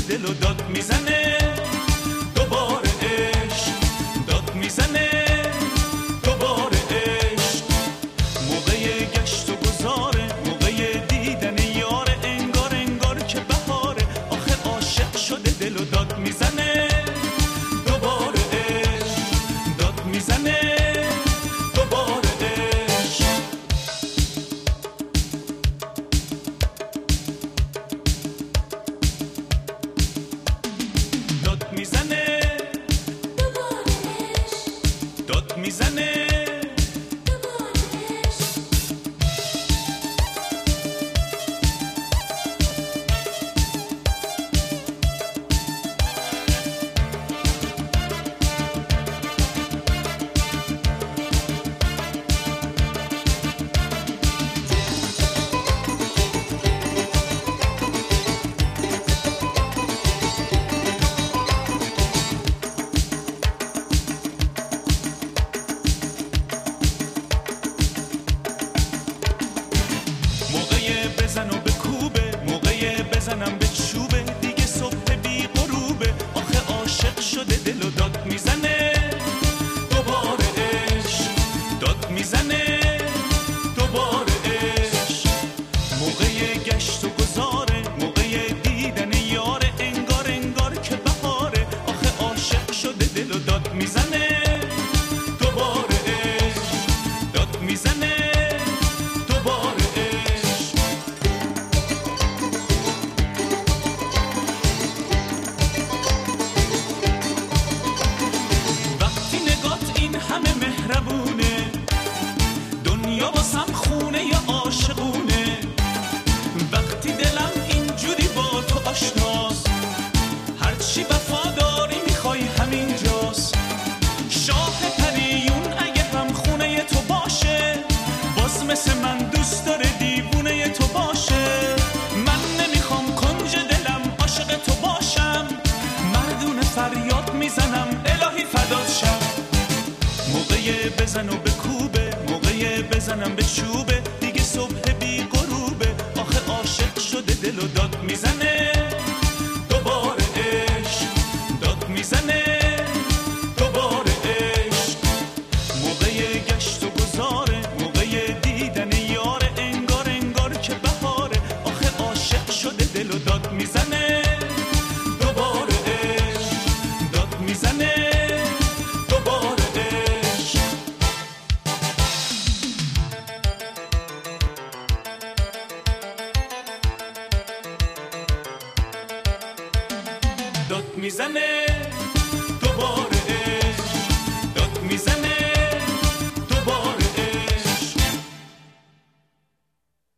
دل و داد میزنه دوباره عشق داد میزنه دوباره عشق موقع گشت و گذاره موقع دیدن یاره انگار انگار که بهاره آخه عاشق شده دل و داد میزنه دوباره عشق داد میزنه دوباره عشق داد میزنه دوباره عشق داد میزنه بزن و به کوبه موقع بزنم به چوبه دیگه صبح بی غروبه آخه عاشق شده دل و داد میزنه دوباره عشق داد میزنه دوباره عشق موقع گشت و گذاره موقع دیدن یاره انگار انگار که بهاره آخه عاشق شده دل و داد میزنه دوباره عشق داد میزنه دوباره مهربونه دنیا واسم خونه ی عاشقونه وقتی دلم اینجوری با تو آشناست هرچی وفاداری میخوای همینجاست شاه پریون اگه هم خونه ی تو باشه باز مثل من دوست داره دیوونه ی تو باشه من نمیخوام کنج دلم عاشق تو باشم مردونه فریاد میزنم الهی فدات شم موقع بزن و به کوبه موقع بزنم به چوبه دیگه صبح بی غروبه آخه عاشق شده دل و داد میزنه دوباره عشق داد میزنه دوباره عشق موقع گشت و گذاره موقع دیدن یاره انگار انگار که بهاره آخه عاشق شده دل و داد میزنه دوباره عشق داد میزنه دوباره داد میزنه دوباره